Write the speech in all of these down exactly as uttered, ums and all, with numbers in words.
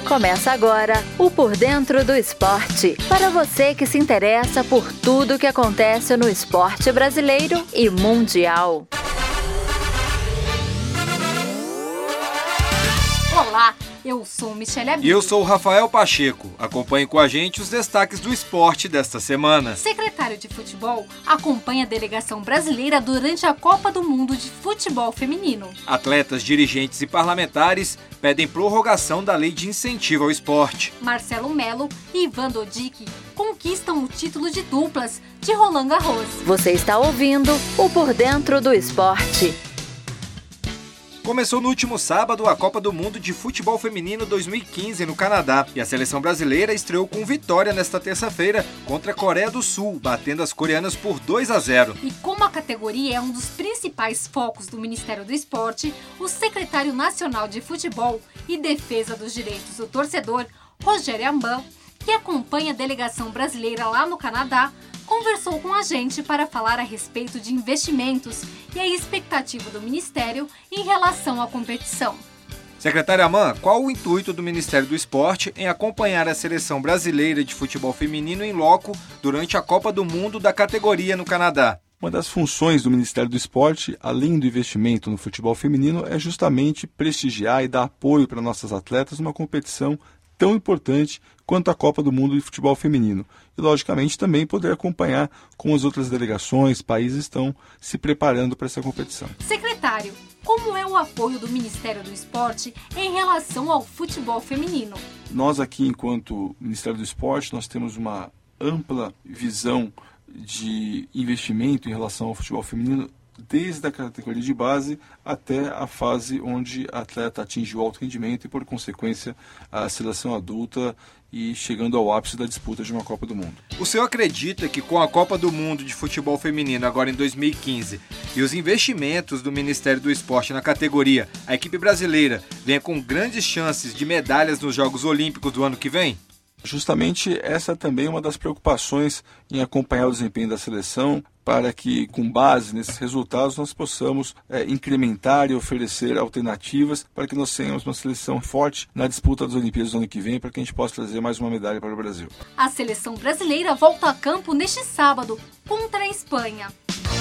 Começa agora o Por Dentro do Esporte, para você que se interessa por tudo que acontece no esporte brasileiro e mundial. Olá, eu sou Michele Abílio. E eu sou o Rafael Pacheco. Acompanhe com a gente os destaques do esporte desta semana. Secretário de Futebol acompanha a delegação brasileira durante a Copa do Mundo de Futebol Feminino. Atletas, dirigentes e parlamentares pedem prorrogação da lei de incentivo ao esporte. Marcelo Melo e Ivan Dodig conquistam o título de duplas de Roland Garros. Você está ouvindo o Por Dentro do Esporte. Começou no último sábado a Copa do Mundo de Futebol Feminino dois mil e quinze no Canadá e a seleção brasileira estreou com vitória nesta terça-feira contra a Coreia do Sul, batendo as coreanas por dois a zero. E como a categoria é um dos principais focos do Ministério do Esporte, o secretário nacional de Futebol e Defesa dos Direitos do Torcedor, Rogério Amban, que acompanha a delegação brasileira lá no Canadá, conversou com a gente para falar a respeito de investimentos e a expectativa do Ministério em relação à competição. Secretário Amban, qual o intuito do Ministério do Esporte em acompanhar a seleção brasileira de futebol feminino em loco durante a Copa do Mundo da categoria no Canadá? Uma das funções do Ministério do Esporte, além do investimento no futebol feminino, é justamente prestigiar e dar apoio para nossas atletas numa competição tão importante quanto a Copa do Mundo de Futebol Feminino. E, logicamente, também poder acompanhar como as outras delegações, países estão se preparando para essa competição. Secretário, como é o apoio do Ministério do Esporte em relação ao futebol feminino? Nós aqui, enquanto Ministério do Esporte, nós temos uma ampla visão de investimento em relação ao futebol feminino, desde a categoria de base até a fase onde a atleta atinge o alto rendimento e, por consequência, a seleção adulta e chegando ao ápice da disputa de uma Copa do Mundo. O senhor acredita que com a Copa do Mundo de Futebol Feminino agora em dois mil e quinze e os investimentos do Ministério do Esporte na categoria, a equipe brasileira venha com grandes chances de medalhas nos Jogos Olímpicos do ano que vem? Justamente essa também é uma das preocupações em acompanhar o desempenho da seleção, para que, com base nesses resultados, nós possamos é, incrementar e oferecer alternativas para que nós tenhamos uma seleção forte na disputa das Olimpíadas do ano que vem, para que a gente possa trazer mais uma medalha para o Brasil. A seleção brasileira volta a campo neste sábado contra a Espanha.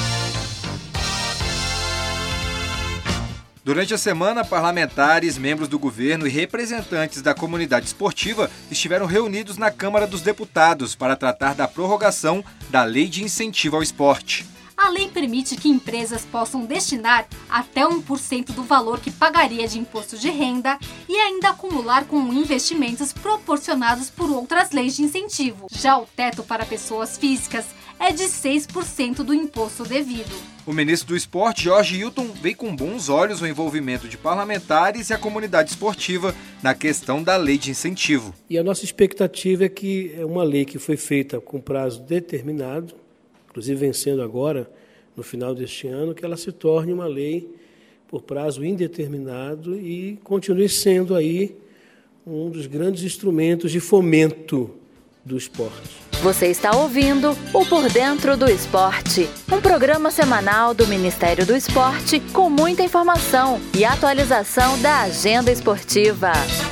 Durante a semana, parlamentares, membros do governo e representantes da comunidade esportiva estiveram reunidos na Câmara dos Deputados para tratar da prorrogação da Lei de Incentivo ao Esporte. A lei permite que empresas possam destinar até um por cento do valor que pagaria de imposto de renda e ainda acumular com investimentos proporcionados por outras leis de incentivo. Já o teto para pessoas físicas é de seis por cento do imposto devido. O ministro do Esporte, Jorge Hilton, vê com bons olhos o envolvimento de parlamentares e a comunidade esportiva na questão da lei de incentivo. E a nossa expectativa é que é uma lei que foi feita com prazo determinado, inclusive vencendo agora, no final deste ano, que ela se torne uma lei por prazo indeterminado e continue sendo aí um dos grandes instrumentos de fomento do esporte. Você está ouvindo o Por Dentro do Esporte, um programa semanal do Ministério do Esporte com muita informação e atualização da agenda esportiva.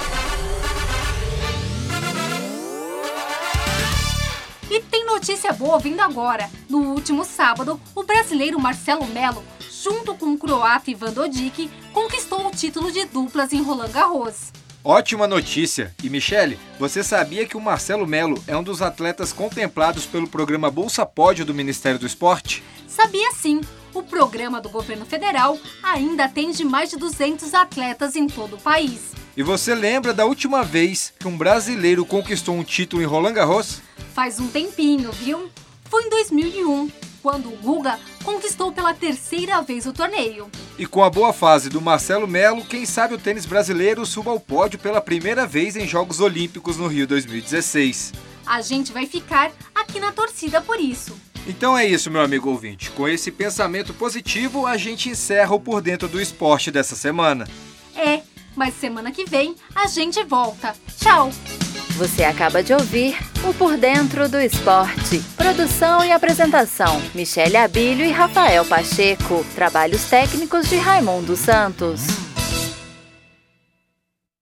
E tem notícia boa vindo agora. No último sábado, o brasileiro Marcelo Melo, junto com o croata Ivan Dodig, conquistou o título de duplas em Roland Garros. Ótima notícia! E Michele, você sabia que o Marcelo Melo é um dos atletas contemplados pelo programa Bolsa Pódio do Ministério do Esporte? Sabia sim! O programa do governo federal ainda atende mais de duzentos atletas em todo o país. E você lembra da última vez que um brasileiro conquistou um título em Roland Garros? Faz um tempinho, viu? Foi em dois mil e um, quando o Guga conquistou pela terceira vez o torneio. E com a boa fase do Marcelo Melo, quem sabe o tênis brasileiro suba ao pódio pela primeira vez em Jogos Olímpicos no Rio dois mil e dezesseis. A gente vai ficar aqui na torcida por isso. Então é isso, meu amigo ouvinte. Com esse pensamento positivo, a gente encerra o Por Dentro do Esporte dessa semana. É, mas semana que vem a gente volta. Tchau! Você acaba de ouvir o Por Dentro do Esporte. Produção e apresentação, Michele Abílio e Rafael Pacheco. Trabalhos técnicos de Raimundo Santos.